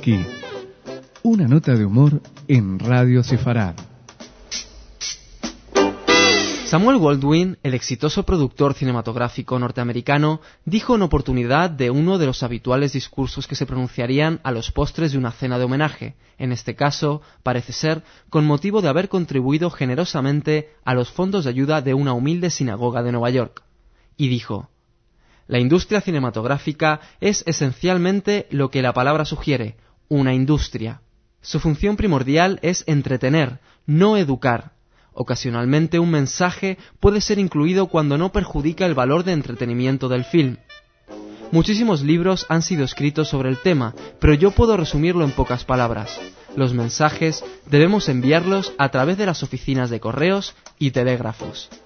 Dostoyevsky. Una nota de humor en Radio Sefarad. Samuel Goldwyn, el exitoso productor cinematográfico norteamericano, dijo en oportunidad de uno de los habituales discursos que se pronunciarían a los postres de una cena de homenaje, en este caso, parece ser, con motivo de haber contribuido generosamente a los fondos de ayuda de una humilde sinagoga de Nueva York. Y dijo: «La industria cinematográfica es esencialmente lo que la palabra sugiere, una industria. Su función primordial es entretener, no educar. Ocasionalmente un mensaje puede ser incluido cuando no perjudica el valor de entretenimiento del film. Muchísimos libros han sido escritos sobre el tema, pero yo puedo resumirlo en pocas palabras. Los mensajes debemos enviarlos a través de las oficinas de correos y telégrafos».